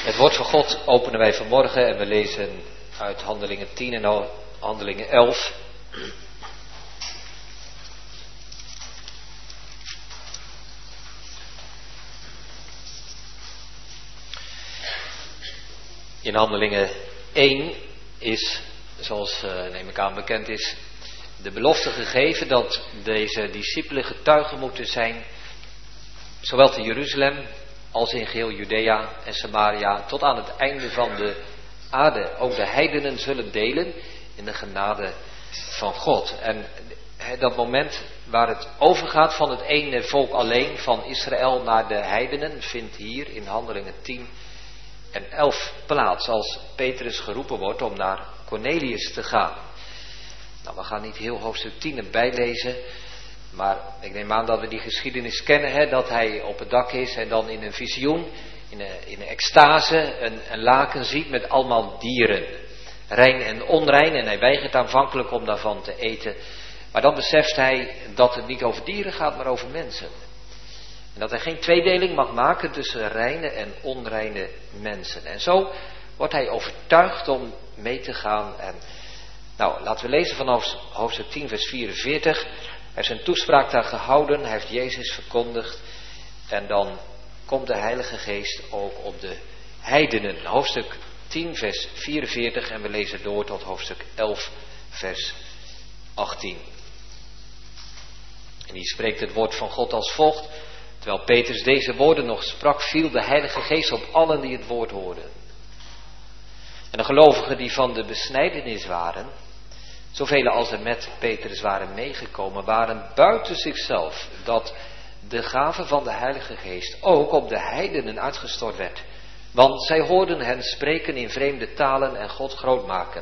Het woord van God openen wij vanmorgen en we lezen uit Handelingen 10 en Handelingen 11. In Handelingen 1 is, zoals neem ik aan bekend is, de belofte gegeven dat deze discipelen getuigen moeten zijn, zowel te Jeruzalem als in geheel Judea en Samaria, tot aan het einde van de aarde. Ook de heidenen zullen delen in de genade van God. En dat moment waar het overgaat van het ene volk alleen, van Israël naar de heidenen, vindt hier in Handelingen 10 en 11 plaats, als Petrus geroepen wordt om naar Cornelius te gaan. Nou, we gaan niet heel hoofdstuk 10 erbij lezen, maar ik neem aan dat we die geschiedenis kennen, dat hij op het dak is en dan in een visioen, in een extase, een laken ziet met allemaal dieren, rein en onrein, en hij weigert aanvankelijk om daarvan te eten. Maar dan beseft hij dat het niet over dieren gaat, maar over mensen. En dat hij geen tweedeling mag maken tussen reine en onreine mensen. En zo wordt hij overtuigd om mee te gaan. En nou, laten we lezen vanaf hoofdstuk 10 vers 44. Hij heeft zijn toespraak daar gehouden, hij heeft Jezus verkondigd. En dan komt de Heilige Geest ook op de heidenen. Hoofdstuk 10 vers 44 en we lezen door tot hoofdstuk 11 vers 18. En hier spreekt het woord van God als volgt. Terwijl Petrus deze woorden nog sprak, viel de Heilige Geest op allen die het woord hoorden. En de gelovigen die van de besnijdenis waren, zoveel als er met Petrus waren meegekomen, waren buiten zichzelf, dat de gave van de Heilige Geest ook op de heidenen uitgestort werd. Want zij hoorden hen spreken in vreemde talen en God groot maken.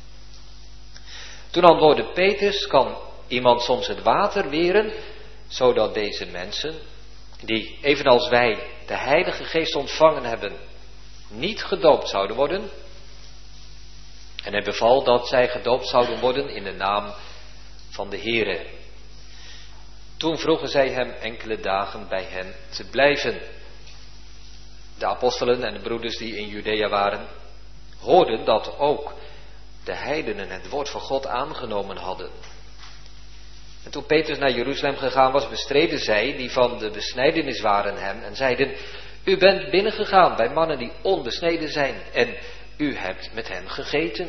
Toen antwoordde Petrus, kan iemand soms het water weren, zodat deze mensen, die evenals wij de Heilige Geest ontvangen hebben, niet gedoopt zouden worden? En hij beval dat zij gedoopt zouden worden in de naam van de Heere. Toen vroegen zij hem enkele dagen bij hen te blijven. De apostelen en de broeders die in Judea waren, hoorden dat ook de heidenen het woord van God aangenomen hadden. En toen Petrus naar Jeruzalem gegaan was, bestreden zij, die van de besnijdenis waren, hem en zeiden: U bent binnengegaan bij mannen die onbesneden zijn en u hebt met hen gegeten.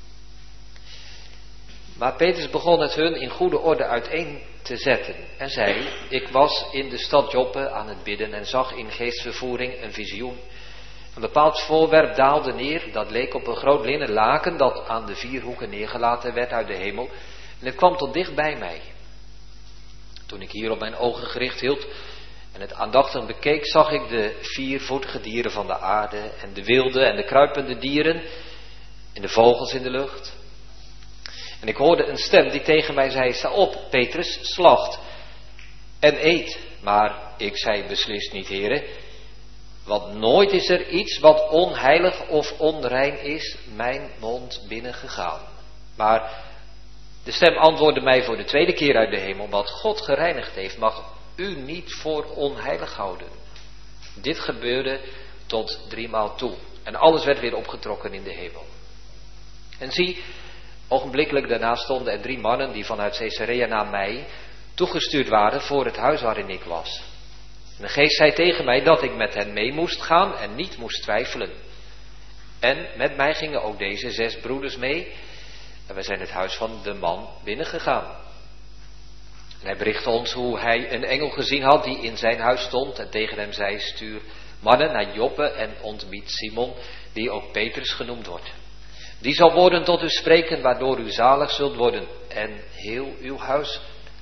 Maar Petrus begon het hun in goede orde uiteen te zetten en zei: Ik was in de stad Joppe aan het bidden en zag in geestvervoering een visioen. Een bepaald voorwerp daalde neer, dat leek op een groot linnen laken dat aan de 4 hoeken neergelaten werd uit de hemel. En het kwam tot dicht bij mij. Toen ik hierop mijn ogen gericht hield en het aandachtig bekeek, zag ik de 4-voetige dieren van de aarde en de wilde en de kruipende dieren en de vogels in de lucht. En ik hoorde een stem die tegen mij zei: Sta op, Petrus, slacht en eet. Maar ik zei beslist niet, Heere, want nooit is er iets wat onheilig of onrein is mijn mond binnengegaan. Maar de stem antwoordde mij voor de 2e keer uit de hemel: Wat God gereinigd heeft, mag u niet voor onheilig houden. Dit gebeurde tot 3 maal toe. En alles werd weer opgetrokken in de hemel. En zie, ogenblikkelijk daarna stonden er 3 mannen die vanuit Caesarea naar mij toegestuurd waren voor het huis waarin ik was. En de geest zei tegen mij dat ik met hen mee moest gaan en niet moest twijfelen. En met mij gingen ook deze 6 broeders mee. En wij zijn het huis van de man binnengegaan. En hij berichtte ons hoe hij een engel gezien had die in zijn huis stond en tegen hem zei: Stuur mannen naar Joppe en ontbied Simon, die ook Petrus genoemd wordt. Die zal woorden tot u spreken, waardoor u zalig zult worden en heel uw huis.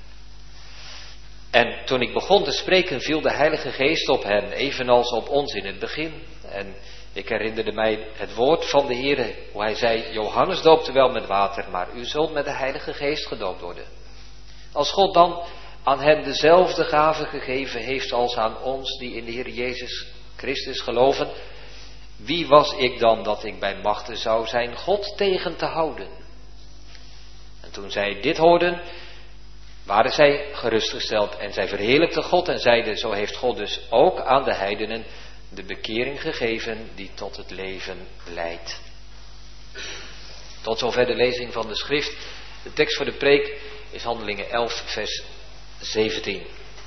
En toen ik begon te spreken, viel de Heilige Geest op hen, evenals op ons in het begin. En ik herinnerde mij het woord van de Heere, hoe hij zei: Johannes doopte wel met water, maar u zult met de Heilige Geest gedoopt worden. Als God dan aan hen dezelfde gave gegeven heeft als aan ons die in de Heer Jezus Christus geloven, wie was ik dan dat ik bij machte zou zijn God tegen te houden? En toen zij dit hoorden, waren zij gerustgesteld en zij verheerlijkten God en zeiden: Zo heeft God dus ook aan de heidenen de bekering gegeven die tot het leven leidt. Tot zover de lezing van de schrift. De tekst voor de preek is Handelingen 11 vers 17.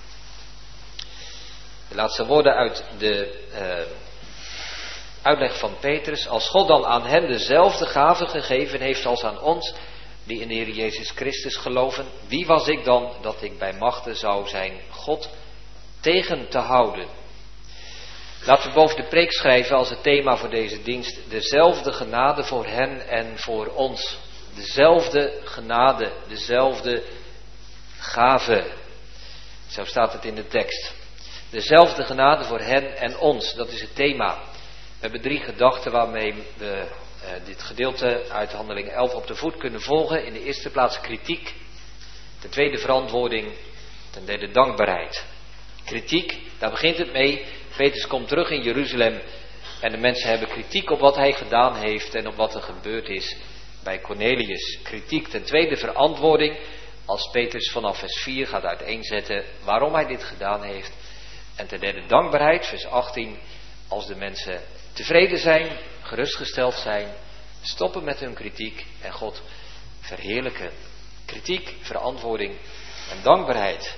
De laatste woorden uit de uitleg van Petrus. Als God dan aan hen dezelfde gave gegeven heeft als aan ons, die in de Heer Jezus Christus geloven, wie was ik dan dat ik bij machte zou zijn God tegen te houden? Laten we boven de preek schrijven als het thema voor deze dienst: dezelfde genade voor hen en voor ons. Dezelfde genade, dezelfde gave. Zo staat het in de tekst. Dezelfde genade voor hen en ons, dat is het thema. We hebben 3 gedachten waarmee we dit gedeelte uit Handelingen 11 op de voet kunnen volgen. In de eerste plaats kritiek. Ten tweede verantwoording. Ten derde dankbaarheid. Kritiek, daar begint het mee. Petrus komt terug in Jeruzalem en de mensen hebben kritiek op wat hij gedaan heeft en op wat er gebeurd is bij Cornelius. Kritiek. Ten tweede verantwoording, als Petrus vanaf vers 4 gaat uiteenzetten waarom hij dit gedaan heeft. En ten derde dankbaarheid, vers 18, als de mensen tevreden zijn, gerustgesteld zijn, stoppen met hun kritiek en God verheerlijken. Kritiek, verantwoording en dankbaarheid.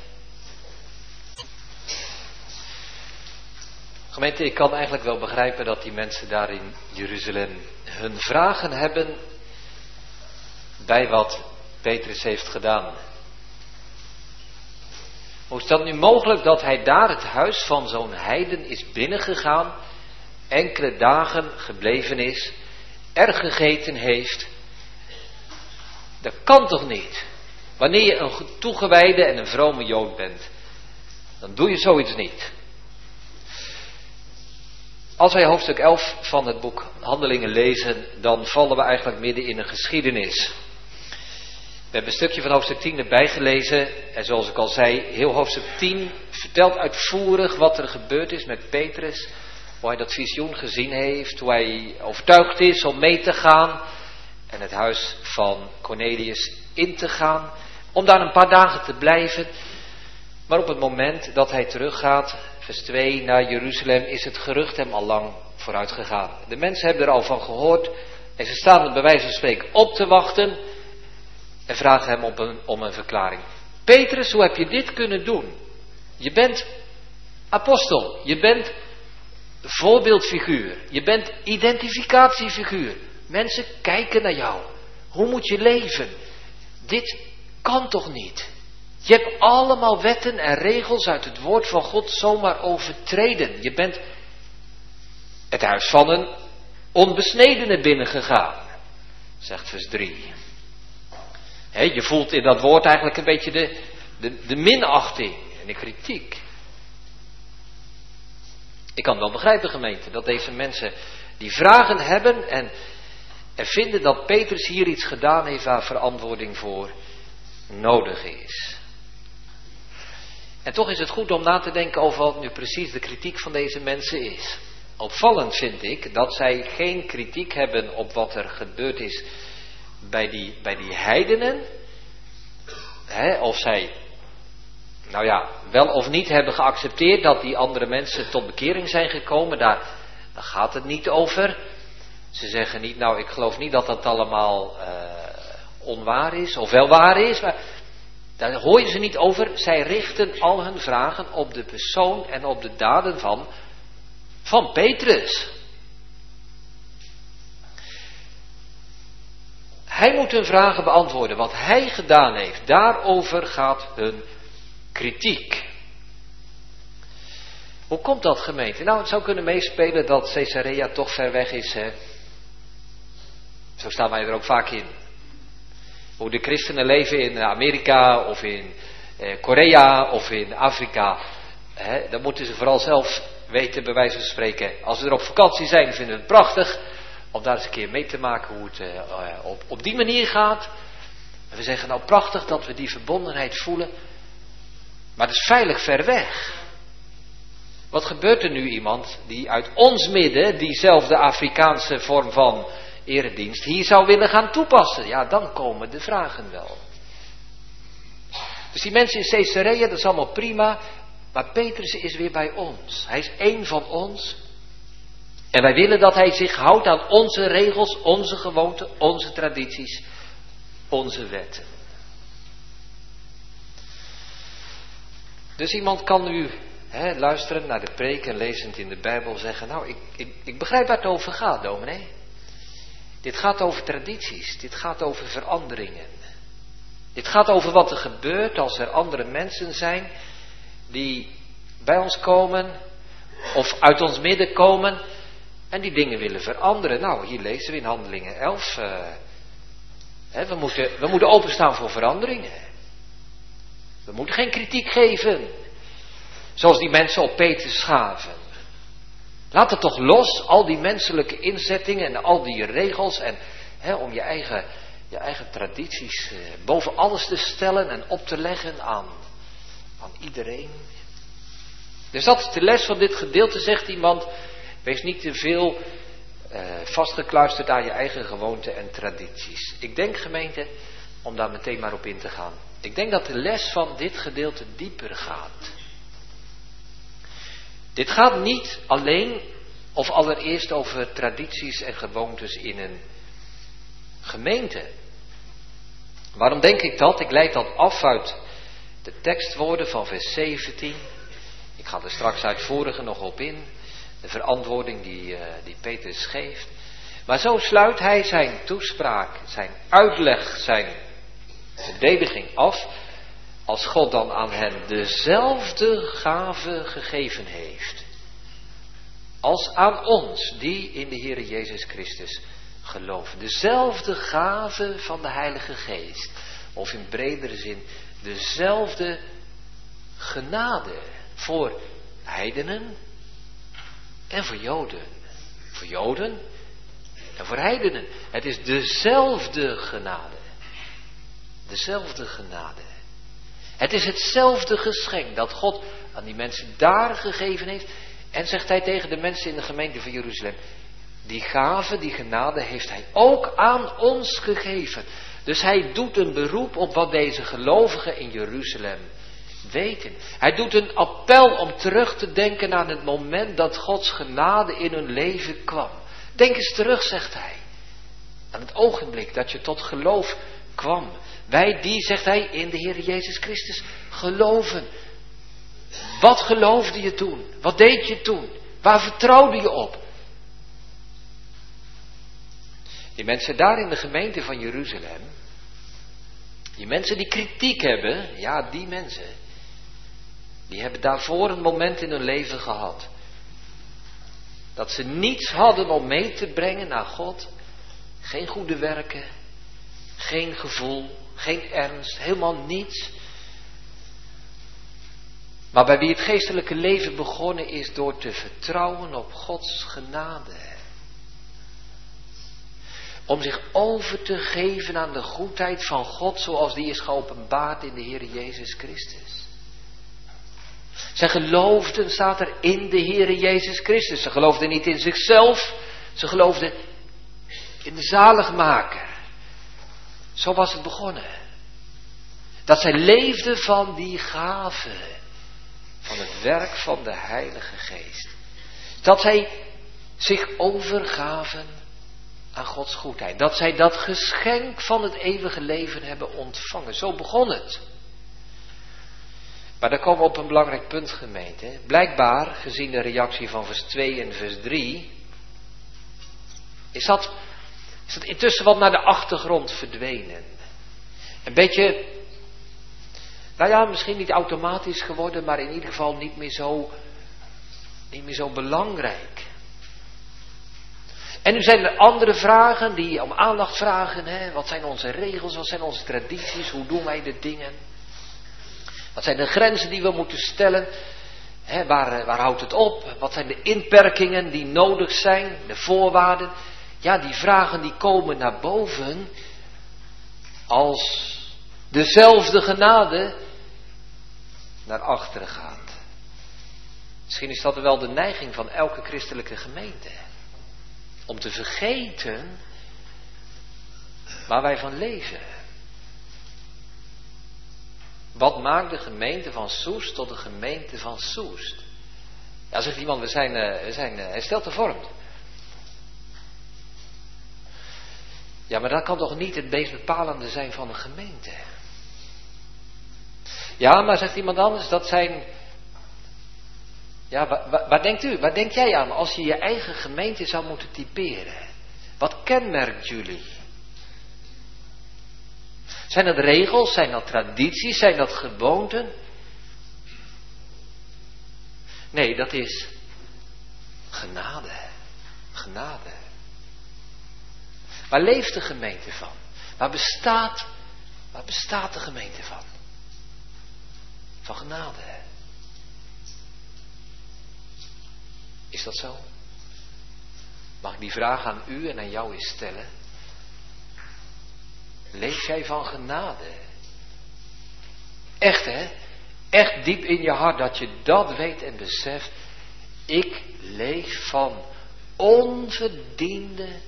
Gemeente, ik kan eigenlijk wel begrijpen dat die mensen daar in Jeruzalem hun vragen hebben bij wat Petrus heeft gedaan. Hoe is dat nu mogelijk dat hij daar het huis van zo'n heiden is binnengegaan, enkele dagen gebleven is, er gegeten heeft? Dat kan toch niet? Wanneer je een toegewijde en een vrome Jood bent, dan doe je zoiets niet. Als wij hoofdstuk 11 van het boek Handelingen lezen, dan vallen we eigenlijk midden in een geschiedenis. We hebben een stukje van hoofdstuk 10 erbij gelezen. En zoals ik al zei, heel hoofdstuk 10 vertelt uitvoerig wat er gebeurd is met Petrus. Hoe hij dat visioen gezien heeft. Hoe hij overtuigd is om mee te gaan. En het huis van Cornelius in te gaan. Om daar een paar dagen te blijven. Maar op het moment dat hij teruggaat, vers 2, naar Jeruzalem, is het gerucht hem al lang vooruit gegaan. De mensen hebben er al van gehoord. En ze staan er bij wijze van spreken op te wachten. En vragen hem om een verklaring. Petrus, hoe heb je dit kunnen doen? Je bent apostel. Je bent voorbeeldfiguur. Je bent identificatiefiguur. Mensen kijken naar jou. Hoe moet je leven? Dit kan toch niet? Je hebt allemaal wetten en regels uit het woord van God zomaar overtreden. Je bent het huis van een onbesnedene binnengegaan. Zegt vers 3. Je voelt in dat woord eigenlijk een beetje de minachting en de kritiek. Ik kan wel begrijpen, gemeente, dat deze mensen die vragen hebben en vinden dat Petrus hier iets gedaan heeft waar verantwoording voor nodig is. En toch is het goed om na te denken over wat nu precies de kritiek van deze mensen is. Opvallend vind ik dat zij geen kritiek hebben op wat er gebeurd is bij die heidenen. Of zij, wel of niet hebben geaccepteerd dat die andere mensen tot bekering zijn gekomen. Daar gaat het niet over. Ze zeggen niet, ik geloof niet dat dat allemaal onwaar is. Of wel waar is, maar daar hoor je ze niet over. Zij richten al hun vragen op de persoon en op de daden van Petrus. Hij moet hun vragen beantwoorden. Wat hij gedaan heeft, daarover gaat hun kritiek. Hoe komt dat, gemeente? Het zou kunnen meespelen dat Caesarea toch ver weg is. Hè? Zo staan wij er ook vaak in. Hoe de christenen leven in Amerika of in Korea of in Afrika. Dat moeten ze vooral zelf weten, bij wijze van spreken. Als we er op vakantie zijn, vinden we het prachtig om daar eens een keer mee te maken hoe het op die manier gaat. En we zeggen prachtig dat we die verbondenheid voelen. Maar het is veilig ver weg. Wat gebeurt er nu iemand die uit ons midden diezelfde Afrikaanse vorm van eredienst hier zou willen gaan toepassen? Ja, dan komen de vragen wel. Dus die mensen in Caesarea, dat is allemaal prima. Maar Petrus is weer bij ons. Hij is één van ons. En wij willen dat hij zich houdt aan onze regels, onze gewoonten, onze tradities, onze wetten. Dus iemand kan nu luisteren naar de preek en lezend in de Bijbel zeggen, nou ik begrijp waar het over gaat, dominee. Dit gaat over tradities, dit gaat over veranderingen. Dit gaat over wat er gebeurt als er andere mensen zijn die bij ons komen of uit ons midden komen en die dingen willen veranderen. Nou, hier lezen we in Handelingen 11. We moeten openstaan voor veranderingen. We moeten geen kritiek geven, zoals die mensen op Petrus gaven. Laat het toch los, al die menselijke inzettingen en al die regels en om je eigen tradities boven alles te stellen en op te leggen aan iedereen. Dus dat is de les van dit gedeelte, zegt iemand. Wees niet te veel vastgekluisterd aan je eigen gewoonten en tradities. Ik denk, gemeente, om daar meteen maar op in te gaan. Ik denk dat de les van dit gedeelte dieper gaat. Dit gaat niet alleen of allereerst over tradities en gewoontes in een gemeente. Waarom denk ik dat? Ik leid dat af uit de tekstwoorden van vers 17. Ik ga er straks uitvoeriger nog op in. De verantwoording die Petrus geeft. Maar zo sluit hij zijn toespraak, zijn uitleg, zijn verdediging af. Als God dan aan hen dezelfde gave gegeven heeft. Als aan ons die in de Heere Jezus Christus geloven. Dezelfde gave van de Heilige Geest. Of in bredere zin, dezelfde genade voor heidenen en voor Joden. Voor Joden en voor heidenen. Het is dezelfde genade. Dezelfde genade. Het is hetzelfde geschenk dat God aan die mensen daar gegeven heeft. En zegt hij tegen de mensen in de gemeente van Jeruzalem. Die gave, die genade heeft hij ook aan ons gegeven. Dus hij doet een beroep op wat deze gelovigen in Jeruzalem weten. Hij doet een appel om terug te denken aan het moment dat Gods genade in hun leven kwam. Denk eens terug, zegt hij. Aan het ogenblik dat je tot geloof kwam. Wij die, zegt hij, in de Heer Jezus Christus geloven. Wat geloofde je toen? Wat deed je toen? Waar vertrouwde je op? Die mensen daar in de gemeente van Jeruzalem. Die mensen die kritiek hebben. Ja, die mensen. Die hebben daarvoor een moment in hun leven gehad. Dat ze niets hadden om mee te brengen naar God. Geen goede werken. Geen gevoel. Geen ernst. Helemaal niets. Maar bij wie het geestelijke leven begonnen is door te vertrouwen op Gods genade. Om zich over te geven aan de goedheid van God zoals die is geopenbaard in de Heer Jezus Christus. Zij geloofden, staat er, in de Heer Jezus Christus. Ze geloofden niet in zichzelf. Ze geloofden in de zaligmaker. Zo was het begonnen. Dat zij leefden van die gave. Van het werk van de Heilige Geest. Dat zij zich overgaven aan Gods goedheid. Dat zij dat geschenk van het eeuwige leven hebben ontvangen. Zo begon het. Maar daar komen we op een belangrijk punt, gemeente. Blijkbaar, gezien de reactie van vers 2 en vers 3... is dat intussen wat naar de achtergrond verdwenen. Een beetje, nou ja, misschien niet automatisch geworden, maar in ieder geval niet meer zo belangrijk. En nu zijn er andere vragen die om aandacht vragen. Hè? Wat zijn onze regels, wat zijn onze tradities, hoe doen wij de dingen? Wat zijn de grenzen die we moeten stellen? Hè, waar houdt het op? Wat zijn de inperkingen die nodig zijn, de voorwaarden? Ja, die vragen die komen naar boven als dezelfde genade naar achteren gaat. Misschien is dat wel de neiging van elke christelijke gemeente. Om te vergeten waar wij van leven. Wat maakt de gemeente van Soest tot de gemeente van Soest? Ja, zegt iemand, we zijn hersteld hervormd. Ja, maar dat kan toch niet het meest bepalende zijn van een gemeente? Ja, maar zegt iemand anders, dat zijn... Ja, waar denkt u? Waar denk jij aan als je je eigen gemeente zou moeten typeren? Wat kenmerkt jullie? Zijn dat regels? Zijn dat tradities? Zijn dat gewoonten? Nee, dat is genade. Genade. Waar leeft de gemeente van? Waar bestaat de gemeente van? Van genade. Is dat zo? Mag ik die vraag aan u en aan jou eens stellen? Leef jij van genade? Echt hè? Echt diep in je hart dat je dat weet en beseft. Ik leef van onverdiende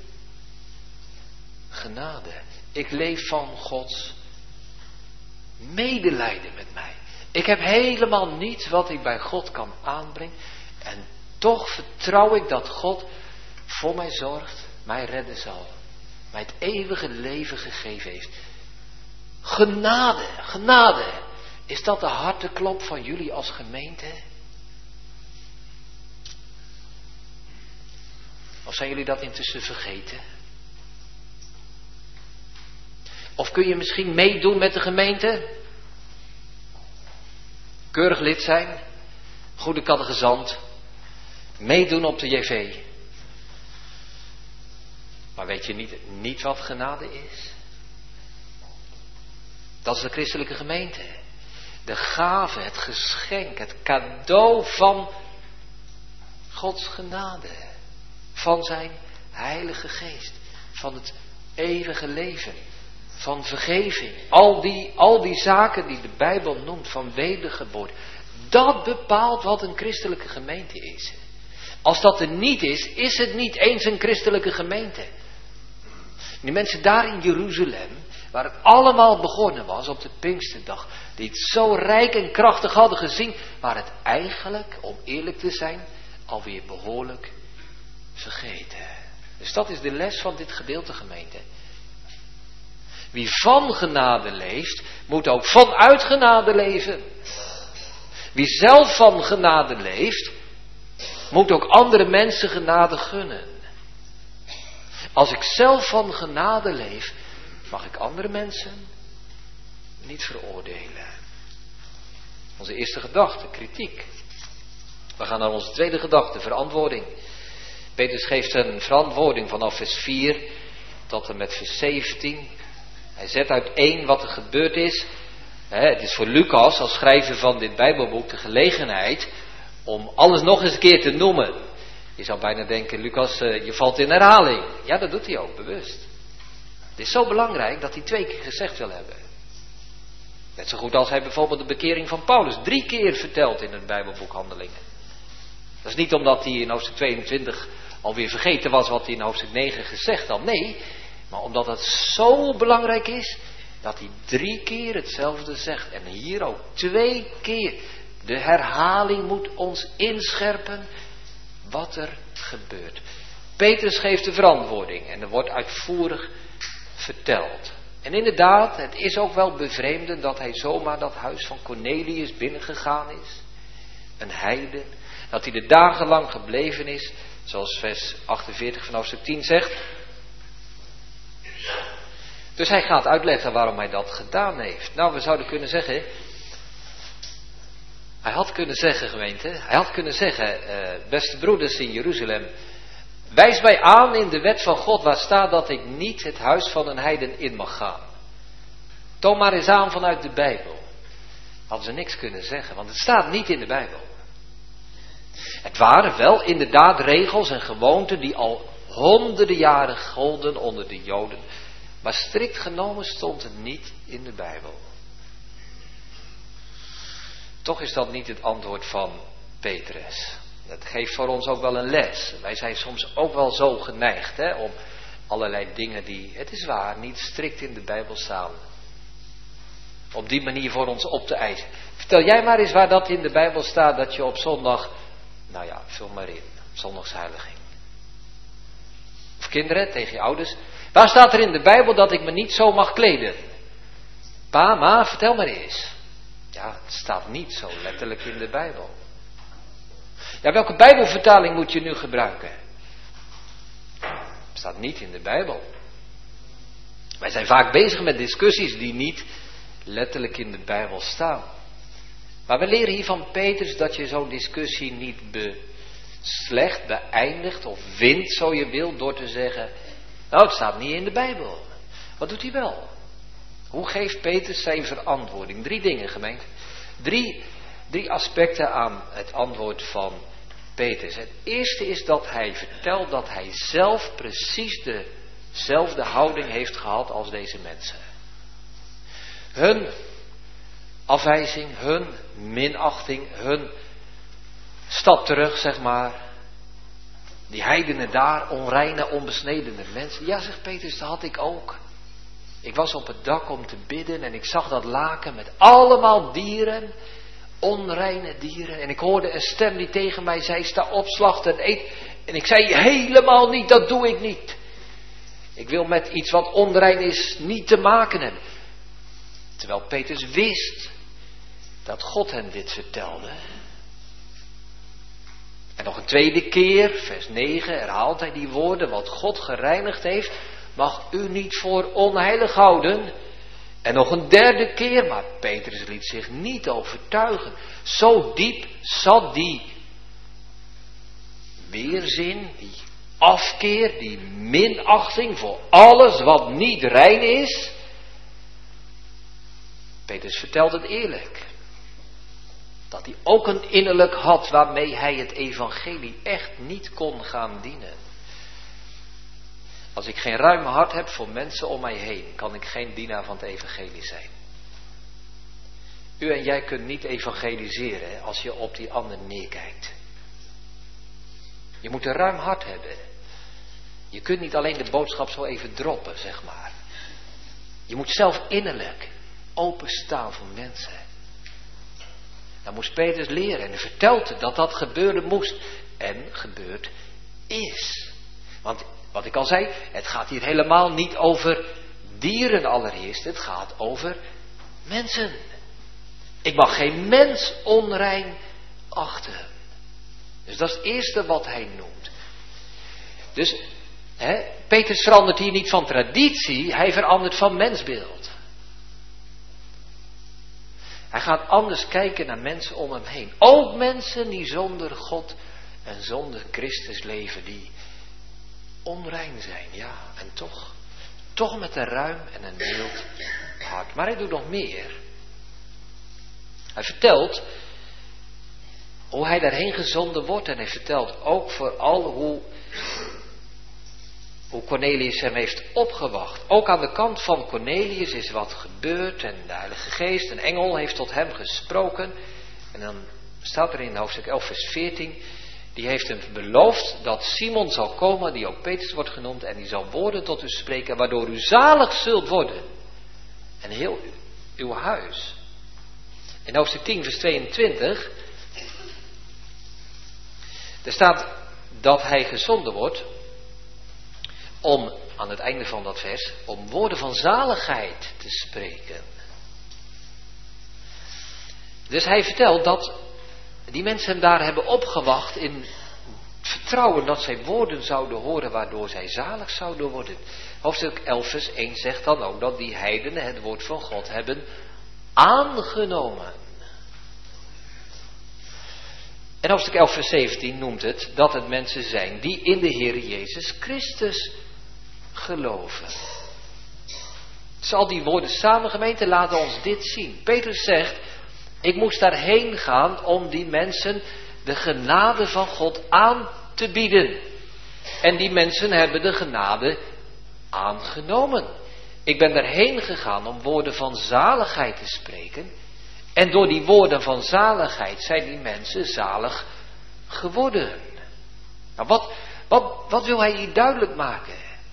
genade. Ik leef van Gods medelijden met mij. Ik heb helemaal niets wat ik bij God kan aanbrengen. En toch vertrouw ik dat God voor mij zorgt, mij redden zal. Mij het eeuwige leven gegeven heeft. Genade, genade. Is dat de harteklop van jullie als gemeente? Of zijn jullie dat intussen vergeten? Of kun je misschien meedoen met de gemeente? Keurig lid zijn, goede catechizant, meedoen op de JV. Maar weet je niet wat genade is? Dat is de christelijke gemeente. De gave, het geschenk, het cadeau van Gods genade. Van zijn Heilige Geest. Van het eeuwige leven. Van vergeving. Al die zaken die de Bijbel noemt van wedergeboorte. Dat bepaalt wat een christelijke gemeente is. Als dat er niet is, is het niet eens een christelijke gemeente. Die mensen daar in Jeruzalem, waar het allemaal begonnen was op de Pinksterdag, die het zo rijk en krachtig hadden gezien, waar het eigenlijk, om eerlijk te zijn, alweer behoorlijk vergeten. Dus dat is de les van dit gedeelte, gemeente. Wie van genade leeft, moet ook vanuit genade leven. Wie zelf van genade leeft, moet ook andere mensen genade gunnen. Als ik zelf van genade leef, mag ik andere mensen niet veroordelen. Onze eerste gedachte, kritiek. We gaan naar onze tweede gedachte, verantwoording. Petrus geeft een verantwoording vanaf vers 4 tot en met vers 17. Hij zet uiteen wat er gebeurd is. Het is voor Lucas als schrijver van dit Bijbelboek de gelegenheid om alles nog eens een keer te noemen. Je zou bijna denken, Lucas, je valt in herhaling. Ja, dat doet hij ook, bewust. Het is zo belangrijk dat hij 2 keer gezegd wil hebben. Net zo goed als hij bijvoorbeeld de bekering van Paulus 3 keer vertelt in het Bijbelboek Handelingen. Dat is niet omdat hij in hoofdstuk 22 alweer vergeten was wat hij in hoofdstuk 9 gezegd had. Nee, maar omdat het zo belangrijk is dat hij 3 keer hetzelfde zegt. En hier ook 2 keer. De herhaling moet ons inscherpen wat er gebeurt. Petrus geeft de verantwoording en er wordt uitvoerig verteld. En inderdaad, het is ook wel bevreemdend dat hij zomaar dat huis van Cornelius binnengegaan is. Een heiden. Dat hij er dagenlang gebleven is, zoals vers 48 van hoofdstuk 10 zegt. Dus hij gaat uitleggen waarom hij dat gedaan heeft. Nou, we zouden kunnen zeggen, hij had kunnen zeggen, gemeente, hij had kunnen zeggen, beste broeders in Jeruzalem, wijs mij aan in de wet van God waar staat dat ik niet het huis van een heiden in mag gaan. Toon maar eens aan vanuit de Bijbel. Hadden ze niks kunnen zeggen, want het staat niet in de Bijbel. Het waren wel inderdaad regels en gewoonten die al honderden jaren golden onder de Joden. Maar strikt genomen stond het niet in de Bijbel. Toch is dat niet het antwoord van Petrus. Dat geeft voor ons ook wel een les. Wij zijn soms ook wel zo geneigd om allerlei dingen die, het is waar, niet strikt in de Bijbel staan. Op die manier voor ons op te eisen. Vertel jij maar eens waar dat in de Bijbel staat dat je op zondag, nou ja, vul maar in, zondagsheiliging. Of Of kinderen, tegen je ouders. Waar staat er in de Bijbel dat ik me niet zo mag kleden? Pa, ma, vertel maar eens. Ja, het staat niet zo letterlijk in de Bijbel. Ja, welke Bijbelvertaling moet je nu gebruiken? Het staat niet in de Bijbel. Wij zijn vaak bezig met discussies die niet letterlijk in de Bijbel staan. Maar we leren hier van Petrus dat je zo'n discussie niet slecht beëindigt of wint, zo je wil, door te zeggen, nou, het staat niet in de Bijbel. Wat doet hij wel? Hoe geeft Petrus zijn verantwoording? 3 dingen, gemeente. 3 aspecten aan het antwoord van Petrus. Het eerste is dat hij vertelt dat hij zelf precies dezelfde houding heeft gehad als deze mensen. Hun afwijzing, hun minachting, hun stap terug, zeg maar. Die heidenen daar, onreine, onbesnedene mensen. Ja, zegt Petrus, dat had ik ook. Ik was op het dak om te bidden en ik zag dat laken met allemaal dieren, onreine dieren. En ik hoorde een stem die tegen mij zei, sta op, slacht en eet. En ik zei, helemaal niet, dat doe ik niet. Ik wil met iets wat onrein is niet te maken hebben. Terwijl Petrus wist dat God hem dit vertelde. En nog een tweede keer, vers 9, herhaalt hij die woorden, wat God gereinigd heeft, mag u niet voor onheilig houden. En nog een derde keer, maar Petrus liet zich niet overtuigen. Zo diep zat die weerzin, die afkeer, die minachting voor alles wat niet rein is. Petrus vertelt het eerlijk. Dat hij ook een innerlijk had waarmee hij het evangelie echt niet kon gaan dienen. Als ik geen ruim hart heb voor mensen om mij heen, kan ik geen dienaar van het evangelie zijn. U en jij kunt niet evangeliseren als je op die ander neerkijkt. Je moet een ruim hart hebben. Je kunt niet alleen de boodschap zo even droppen, zeg maar. Je moet zelf innerlijk openstaan voor mensen. Dan moest Petrus leren en hij vertelde dat dat gebeuren moest. En gebeurd is. Want wat ik al zei, het gaat hier helemaal niet over dieren allereerst. Het gaat over mensen. Ik mag geen mens onrein achten. Dus dat is het eerste wat hij noemt. Dus Petrus verandert hier niet van traditie, hij verandert van mensbeeld. Hij gaat anders kijken naar mensen om hem heen. Ook mensen die zonder God en zonder Christus leven, die onrein zijn. Ja, en toch met een ruim en een mild hart. Maar hij doet nog meer. Hij vertelt hoe hij daarheen gezonden wordt. En hij vertelt ook vooral hoe Cornelius hem heeft opgewacht. Ook aan de kant van Cornelius is wat gebeurd. En de Heilige Geest, een engel, heeft tot hem gesproken. En dan staat er in hoofdstuk 11 vers 14... Die heeft hem beloofd dat Simon zal komen, die ook Petrus wordt genoemd, en die zal woorden tot u spreken, waardoor u zalig zult worden. En heel uw huis. In hoofdstuk 10 vers 22, er staat dat hij gezonden wordt om, aan het einde van dat vers, om woorden van zaligheid te spreken. Dus hij vertelt dat die mensen hem daar hebben opgewacht in vertrouwen dat zij woorden zouden horen waardoor zij zalig zouden worden. Hoofdstuk 11 vers 1 zegt dan ook dat die heidenen het woord van God hebben aangenomen. En hoofdstuk 11 vers 17 noemt het dat het mensen zijn die in de Heer Jezus Christus geloven. Dus al die woorden samen, gemeente, laten ons dit zien. Petrus zegt, ik moest daarheen gaan om die mensen de genade van God aan te bieden. En die mensen hebben de genade aangenomen. Ik ben daarheen gegaan om woorden van zaligheid te spreken. En door die woorden van zaligheid zijn die mensen zalig geworden. Nou, wat wil hij hier duidelijk maken?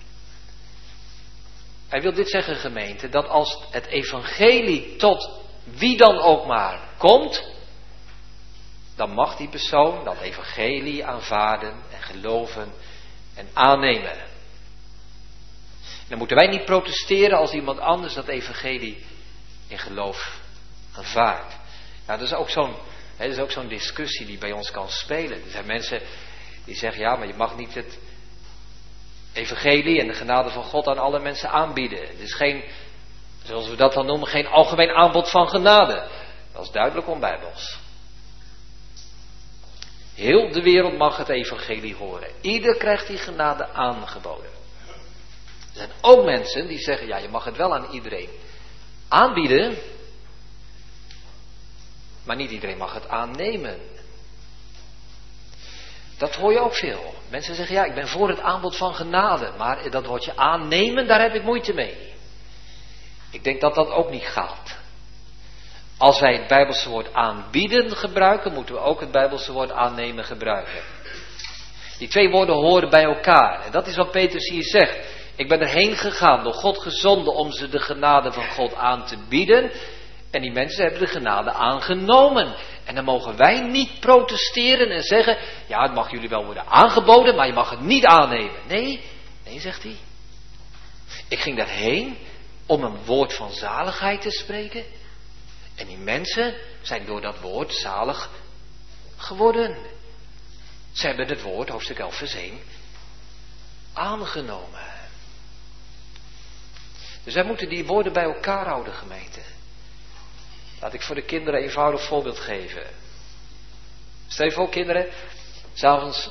Hij wil dit zeggen, gemeente, dat als het evangelie tot wie dan ook maar komt, dan mag die persoon dat evangelie aanvaarden en geloven en aannemen. Dan moeten wij niet protesteren als iemand anders dat evangelie in geloof aanvaardt. Nou, dat is ook zo'n discussie die bij ons kan spelen. Er zijn mensen die zeggen, ja, maar je mag niet het evangelie en de genade van God aan alle mensen aanbieden. Het is geen, zoals we dat dan noemen, geen algemeen aanbod van genade. Dat is duidelijk onbijbels. Heel de wereld mag het evangelie horen. Ieder krijgt die genade aangeboden. Er zijn ook mensen die zeggen, ja, je mag het wel aan iedereen aanbieden, maar niet iedereen mag het aannemen. Dat hoor je ook veel. Mensen zeggen, ja, ik ben voor het aanbod van genade, maar dat woordje aannemen, daar heb ik moeite mee. Ik denk dat dat ook niet gaat. Als wij het Bijbelse woord aanbieden gebruiken, moeten we ook het Bijbelse woord aannemen gebruiken. Die twee woorden horen bij elkaar. En dat is wat Petrus hier zegt. Ik ben erheen gegaan, door God gezonden om ze de genade van God aan te bieden. En die mensen hebben de genade aangenomen. En dan mogen wij niet protesteren en zeggen, ja, het mag jullie wel worden aangeboden, maar je mag het niet aannemen. Nee, zegt hij. Ik ging daarheen om een woord van zaligheid te spreken. En die mensen zijn door dat woord zalig geworden. Ze hebben het woord, hoofdstuk 11 vers 1, aangenomen. Dus wij moeten die woorden bij elkaar houden, gemeente. Laat ik voor de kinderen een eenvoudig voorbeeld geven. Stel je voor, kinderen, 's'avonds,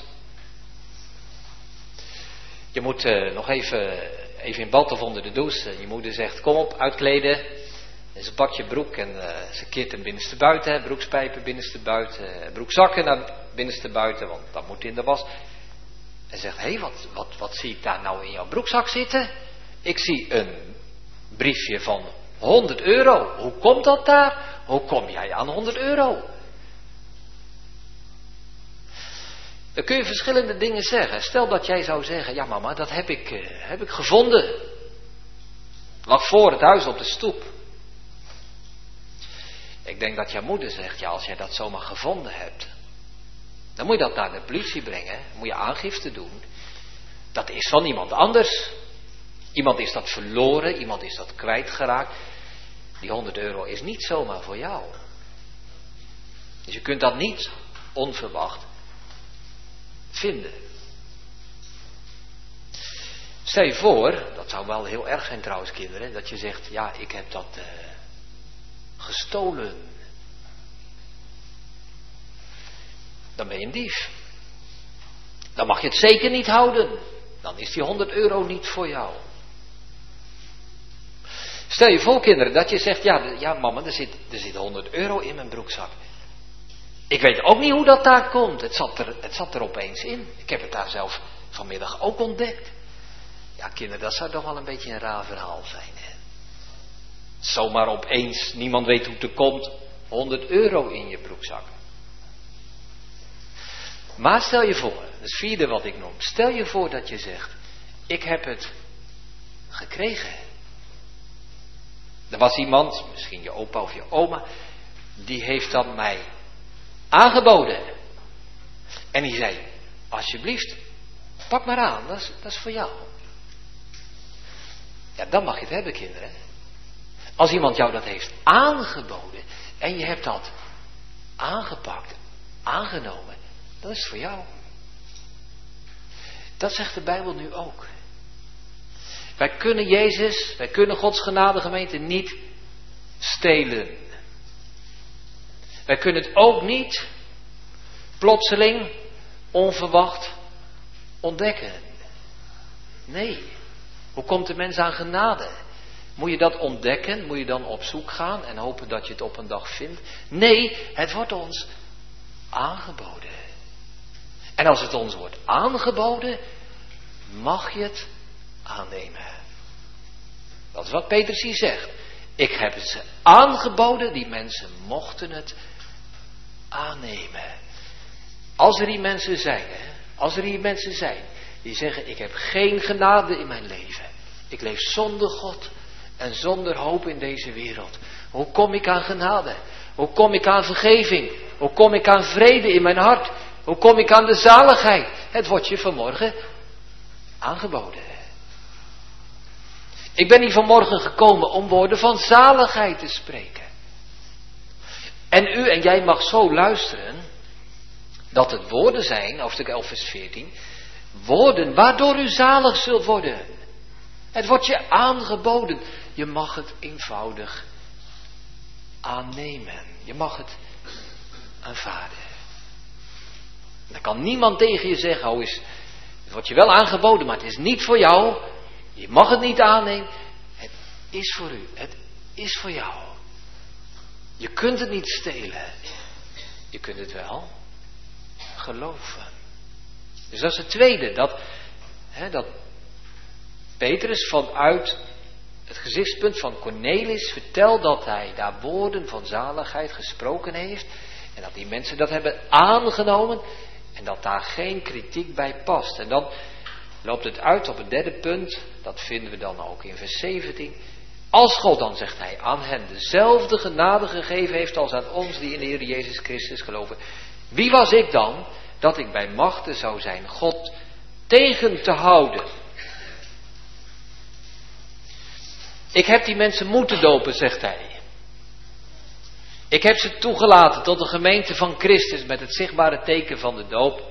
je moet nog even in bad of onder de douche. Je moeder zegt, kom op, uitkleden. En ze pakt je broek en ze keert hem binnenste buiten. Broekspijpen binnenste buiten. Broekzakken naar binnenste buiten, want dat moet in de was. En zegt, hé, wat zie ik daar nou in jouw broekzak zitten? Ik zie een briefje van 100 euro. Hoe komt dat daar? Hoe kom jij aan 100 euro? Dan kun je verschillende dingen zeggen. Stel dat jij zou zeggen, ja mama, dat heb ik gevonden. Lag voor het huis op de stoep. Ik denk dat jouw moeder zegt, ja, als jij dat zomaar gevonden hebt, dan moet je dat naar de politie brengen. Dan moet je aangifte doen. Dat is van iemand anders. Iemand is dat verloren, iemand is dat kwijtgeraakt. Die 100 euro is niet zomaar voor jou. Dus je kunt dat niet onverwacht vinden. Stel je voor, dat zou wel heel erg zijn trouwens, kinderen, dat je zegt, ja, ik heb dat gestolen. Dan ben je een dief. Dan mag je het zeker niet houden. Dan is die 100 euro niet voor jou. Stel je voor, kinderen, dat je zegt, ja mama, er zit 100 euro in mijn broekzak. Ik weet ook niet hoe dat daar komt. Het zat er opeens in. Ik heb het daar zelf vanmiddag ook ontdekt. Ja, kinderen, dat zou toch wel een beetje een raar verhaal zijn, hè? Zomaar opeens, niemand weet hoe het er komt, 100 euro in je broekzak. Maar stel je voor, dat is het vierde wat ik noem. Stel je voor dat je zegt, ik heb het gekregen. Er was iemand, misschien je opa of je oma, die heeft dat mij aangeboden. En die zei, alsjeblieft, pak maar aan, dat is voor jou. Ja, dan mag je het hebben, kinderen. Als iemand jou dat heeft aangeboden en je hebt dat aangepakt, aangenomen, dat is voor jou. Dat zegt de Bijbel nu ook. Wij kunnen Gods genadegemeente niet stelen. Wij kunnen het ook niet plotseling, onverwacht ontdekken. Nee. Hoe komt de mens aan genade? Moet je dat ontdekken? Moet je dan op zoek gaan en hopen dat je het op een dag vindt? Nee, het wordt ons aangeboden. En als het ons wordt aangeboden, mag je het aannemen. Dat is wat Petrus hier zegt. Ik heb het ze aangeboden, die mensen mochten het aannemen. Als er hier mensen zijn, die zeggen, ik heb geen genade in mijn leven. Ik leef zonder God en zonder hoop in deze wereld. Hoe kom ik aan genade? Hoe kom ik aan vergeving? Hoe kom ik aan vrede in mijn hart? Hoe kom ik aan de zaligheid? Het wordt je vanmorgen aangeboden. Ik ben hier vanmorgen gekomen om woorden van zaligheid te spreken. En u en jij mag zo luisteren dat het woorden zijn, hoofdstuk 11 vers 14, woorden waardoor u zalig zult worden. Het wordt je aangeboden. Je mag het eenvoudig aannemen. Je mag het aanvaarden. Dan kan niemand tegen je zeggen, het wordt je wel aangeboden, maar het is niet voor jou. Je mag het niet aannemen. Het is voor u. Het is voor jou. Je kunt het niet stelen. Je kunt het wel geloven. Dus dat is het tweede. Dat Petrus vanuit het gezichtspunt van Cornelis vertelt dat hij daar woorden van zaligheid gesproken heeft. En dat die mensen dat hebben aangenomen. En dat daar geen kritiek bij past. En dan loopt het uit op het derde punt. Dat vinden we dan ook in vers 17. Als God dan, zegt hij, aan hen dezelfde genade gegeven heeft als aan ons die in de Heer Jezus Christus geloven. Wie was ik dan dat ik bij machten zou zijn God tegen te houden? Ik heb die mensen moeten dopen, zegt hij. Ik heb ze toegelaten tot de gemeente van Christus met het zichtbare teken van de doop.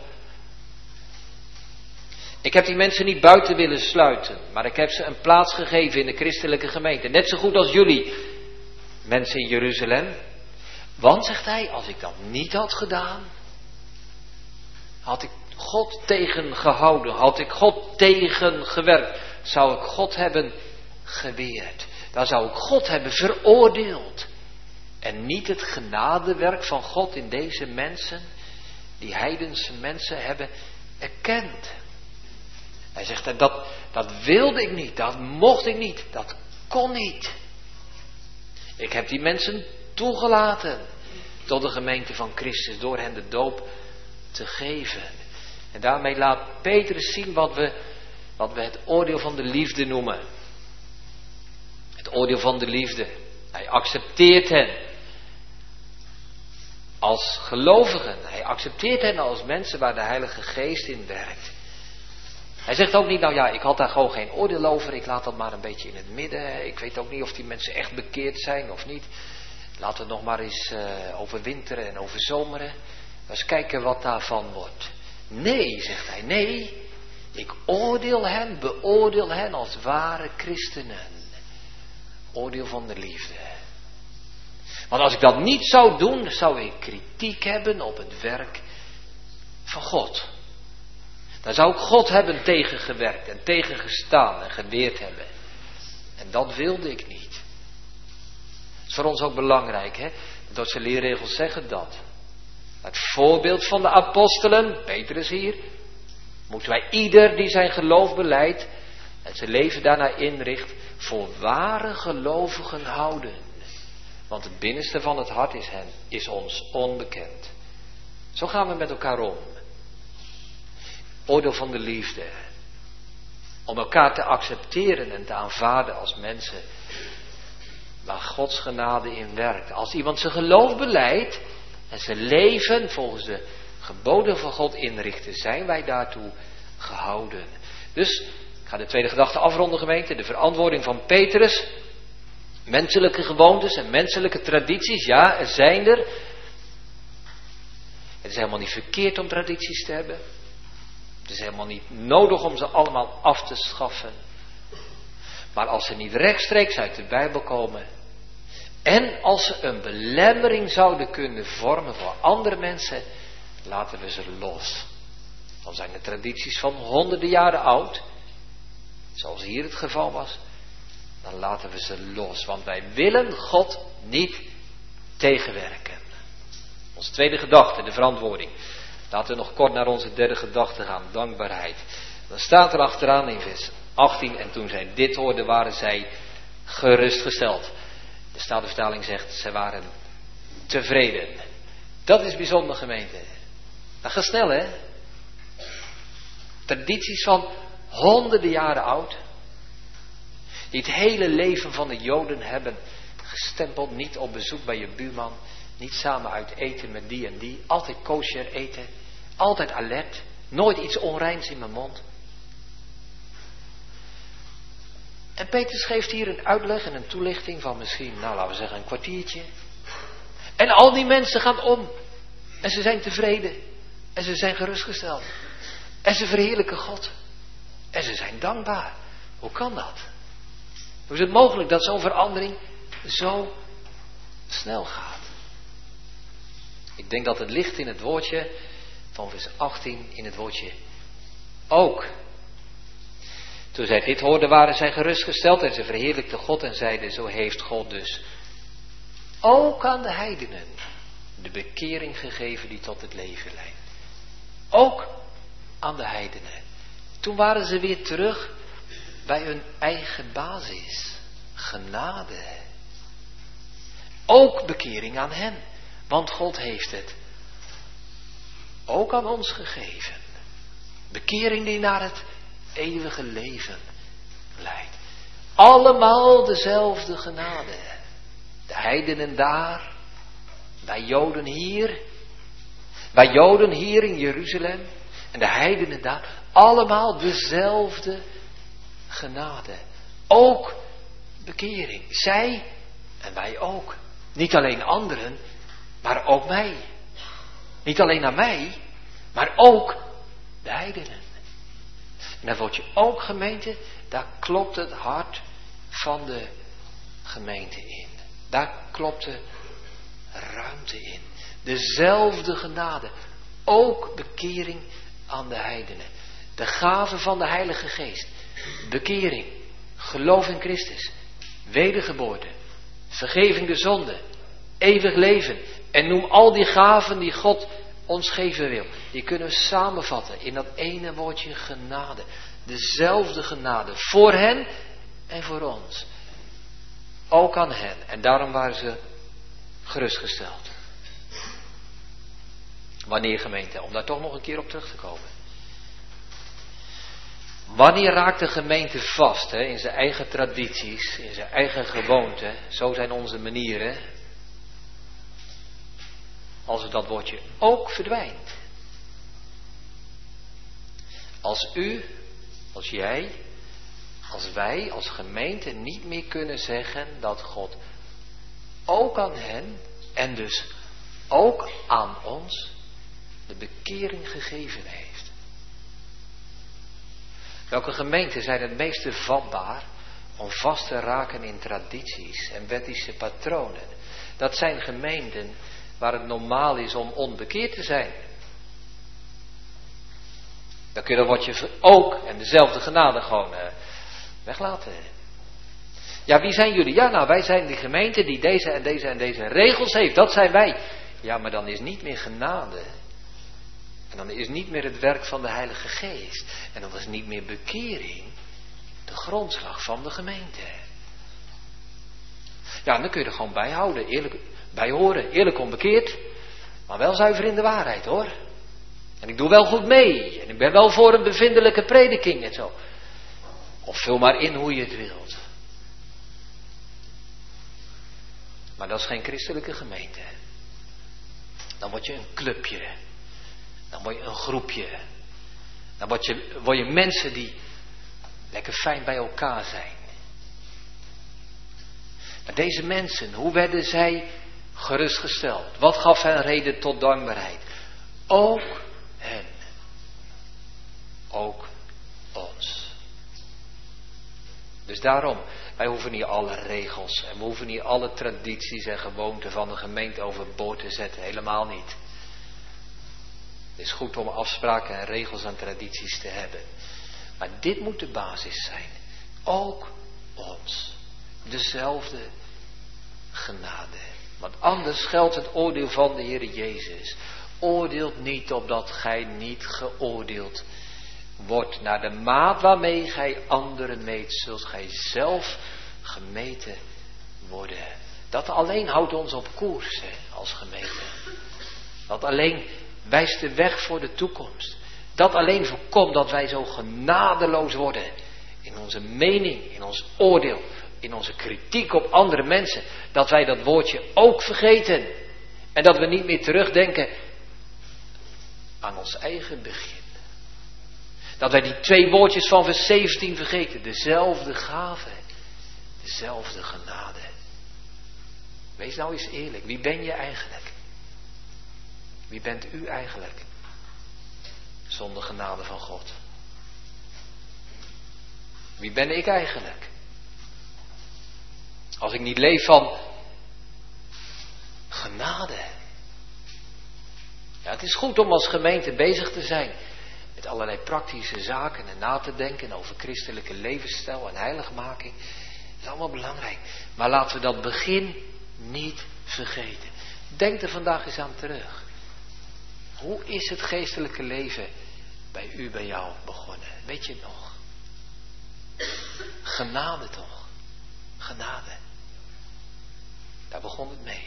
Ik heb die mensen niet buiten willen sluiten, maar ik heb ze een plaats gegeven in de christelijke gemeente. Net zo goed als jullie mensen in Jeruzalem. Want, zegt hij, als ik dat niet had gedaan, had ik God tegengehouden, had ik God tegengewerkt, zou ik God hebben geweerd. Dan zou ik God hebben veroordeeld. En niet het genadewerk van God in deze mensen, die heidense mensen, hebben erkend. Hij zegt, dat wilde ik niet, dat mocht ik niet, dat kon niet. Ik heb die mensen toegelaten tot de gemeente van Christus door hen de doop te geven. En daarmee laat Petrus zien wat we het oordeel van de liefde noemen. Het oordeel van de liefde. Hij accepteert hen als gelovigen. Hij accepteert hen als mensen waar de Heilige Geest in werkt. Hij zegt ook niet, ik had daar gewoon geen oordeel over. Ik laat dat maar een beetje in het midden. Ik weet ook niet of die mensen echt bekeerd zijn of niet. Laten we nog maar eens overwinteren en overzomeren. Eens kijken wat daarvan wordt. Nee, zegt hij, nee. Ik beoordeel hen als ware christenen. Oordeel van de liefde. Want als ik dat niet zou doen, zou ik kritiek hebben op het werk van God. Dan zou ik God hebben tegengewerkt en tegengestaan en geweerd hebben. En dat wilde ik niet. Dat is voor ons ook belangrijk, hè? De Duitse leerregels zeggen dat. Het voorbeeld van de apostelen, Petrus hier, moeten wij ieder die zijn geloof belijdt en zijn leven daarna inricht, voor ware gelovigen houden. Want het binnenste van het hart is ons onbekend. Zo gaan we met elkaar om. Oordeel van de liefde. Om elkaar te accepteren en te aanvaarden als mensen waar Gods genade in werkt. Als iemand zijn geloof belijdt en zijn leven volgens de geboden van God inrichten, zijn wij daartoe gehouden. Dus, ik ga de tweede gedachte afronden, gemeente. De verantwoording van Petrus. Menselijke gewoontes en menselijke tradities, ja, er zijn er. Het is helemaal niet verkeerd om tradities te hebben. Het is helemaal niet nodig om ze allemaal af te schaffen. Maar als ze niet rechtstreeks uit de Bijbel komen, en als ze een belemmering zouden kunnen vormen voor andere mensen, laten we ze los. Dan zijn de tradities van honderden jaren oud, zoals hier het geval was. Dan laten we ze los, want wij willen God niet tegenwerken. Onze tweede gedachte, de verantwoording. Laten we nog kort naar onze derde gedachte gaan, dankbaarheid. Dan staat er achteraan in vers 18, en toen zij dit hoorden, waren zij gerustgesteld. De Statenvertaling zegt, zij waren tevreden. Dat is bijzonder, gemeente. Dat gaat snel, hè? Tradities van honderden jaren oud. Die het hele leven van de Joden hebben gestempeld. Niet op bezoek bij je buurman. Niet samen uit eten met die en die. Altijd kosher eten. Altijd alert. Nooit iets onreins in mijn mond. En Petrus geeft hier een uitleg en een toelichting van misschien, laten we zeggen een kwartiertje. En al die mensen gaan om. En ze zijn tevreden. En ze zijn gerustgesteld. En ze verheerlijken God. En ze zijn dankbaar. Hoe kan dat? Hoe is het mogelijk dat zo'n verandering zo snel gaat? Ik denk dat het ligt in het woordje van vers 18, in het woordje ook. Toen zij dit hoorden, waren zij gerustgesteld en ze verheerlijkten God en zeiden, zo heeft God dus ook aan de heidenen de bekering gegeven die tot het leven leidt. Ook aan de heidenen. Toen waren ze weer terug bij hun eigen basis. Genade. Ook bekering aan hen. Want God heeft het ook aan ons gegeven. Bekering die naar het eeuwige leven leidt. Allemaal dezelfde genade. De heidenen daar. Wij Joden hier. Wij Joden hier in Jeruzalem. En de heidenen daar. Allemaal dezelfde genade. Ook bekering. Zij en wij ook. Niet alleen anderen, maar ook mij. Niet alleen aan mij, maar ook de heidenen. En dan word je ook gemeente, daar klopt het hart van de gemeente in. Daar klopt de ruimte in. Dezelfde genade. Ook bekering aan de heidenen. De gave van de Heilige Geest. Bekering. Geloof in Christus. Wedergeboorte. Vergeving de zonde. Eeuwig leven. En noem al die gaven die God ons geven wil. Die kunnen we samenvatten in dat ene woordje genade. Dezelfde genade. Voor hen en voor ons. Ook aan hen. En daarom waren ze gerustgesteld. Wanneer gemeente? Om daar toch nog een keer op terug te komen. Wanneer raakt de gemeente vast in zijn eigen tradities, in zijn eigen gewoonten? Zo zijn onze manieren. Als het dat woordje ook verdwijnt. Als u, als jij, als wij, als gemeente niet meer kunnen zeggen dat God ook aan hen en dus ook aan ons de bekering gegeven heeft. Welke gemeenten zijn het meeste vatbaar om vast te raken in tradities en wettische patronen? Dat zijn gemeenten waar het normaal is om onbekeerd te zijn. Dan kun je dat woordje ook en dezelfde genade gewoon weglaten. Ja, wie zijn jullie? Ja, nou, wij zijn die gemeente die deze en deze en deze regels heeft. Dat zijn wij. Ja, maar dan is niet meer genade. En dan is niet meer het werk van de Heilige Geest. En dan is niet meer bekering de grondslag van de gemeente. Ja, dan kun je er gewoon bij houden. Eerlijk, bij horen. Eerlijk onbekeerd. Maar wel zuiver in de waarheid, hoor. En ik doe wel goed mee. En ik ben wel voor een bevindelijke prediking en zo. Of vul maar in hoe je het wilt. Maar dat is geen christelijke gemeente. Dan word je een clubje. Dan word je een groepje. Dan word je mensen die lekker fijn bij elkaar zijn. Maar deze mensen, hoe werden zij gerustgesteld? Wat gaf hen reden tot dankbaarheid? Ook hen. Ook ons. Dus daarom, wij hoeven niet alle regels en we hoeven niet alle tradities en gewoonten van de gemeente overboord te zetten. Helemaal niet. Het is goed om afspraken en regels en tradities te hebben. Maar dit moet de basis zijn. Ook ons. Dezelfde genade. Want anders geldt het oordeel van de Heer Jezus. Oordeelt niet opdat gij niet geoordeeld wordt. Naar de maat waarmee gij anderen meet, zult gij zelf gemeten worden. Dat alleen houdt ons op koers als gemeente. Dat alleen wijst de weg voor de toekomst. Dat alleen voorkomt dat wij zo genadeloos worden. In onze mening, in ons oordeel, in onze kritiek op andere mensen. Dat wij dat woordje ook vergeten. En dat we niet meer terugdenken aan ons eigen begin. Dat wij die 2 woordjes van vers 17 vergeten. Dezelfde gave dezelfde genade. Wees nou eens eerlijk, wie ben je eigenlijk? Wie bent u eigenlijk? Zonder genade van God. Wie ben ik eigenlijk? Als ik niet leef van genade. Ja, het is goed om als gemeente bezig te zijn met allerlei praktische zaken en na te denken over christelijke levensstijl en heiligmaking. Dat is allemaal belangrijk. Maar laten we dat begin niet vergeten. Denk er vandaag eens aan terug. Hoe is het geestelijke leven bij u, bij jou begonnen? Weet je het nog? Genade toch? Genade. Daar begon het mee.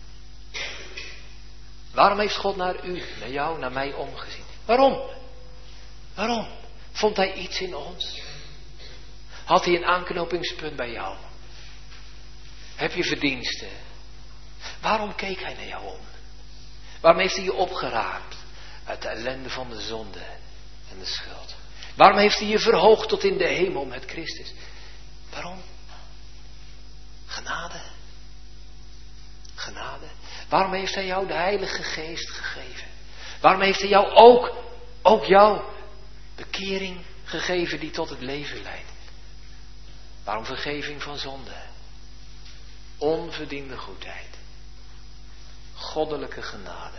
Waarom heeft God naar u, naar jou, naar mij omgezien? Waarom? Waarom? Vond hij iets in ons? Had hij een aanknopingspunt bij jou? Heb je verdiensten? Waarom keek hij naar jou om? Waarom heeft hij je opgeraapt uit de ellende van de zonde en de schuld? Waarom heeft hij je verhoogd tot in de hemel met Christus? Waarom? Genade. Genade. Waarom heeft hij jou de Heilige Geest gegeven? Waarom heeft hij jou ook jou, bekering gegeven die tot het leven leidt? Waarom vergeving van zonde? Onverdiende goedheid. Goddelijke genade.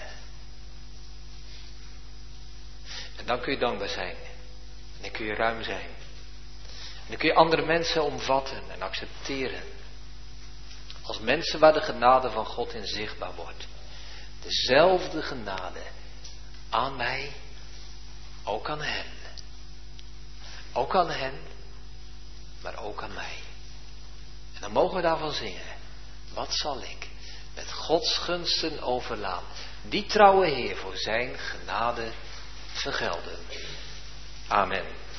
En dan kun je dankbaar zijn. En dan kun je ruim zijn. En dan kun je andere mensen omvatten en accepteren. Als mensen waar de genade van God in zichtbaar wordt. Dezelfde genade aan mij, ook aan hen. Ook aan hen, maar ook aan mij. En dan mogen we daarvan zingen. Wat zal ik met Gods gunsten overlaan, die trouwe Heer voor zijn genade vergelden. Amen.